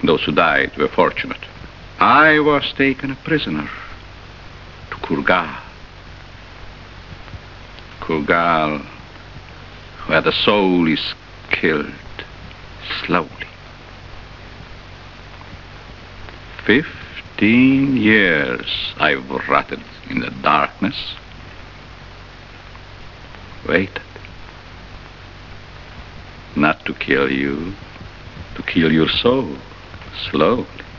Those who died were fortunate. I was taken a prisoner to Kurgal. Kurgal, where the soul is killed slowly. 15 years I've rotted in the darkness, waited. Not to kill you, to kill your soul, slowly.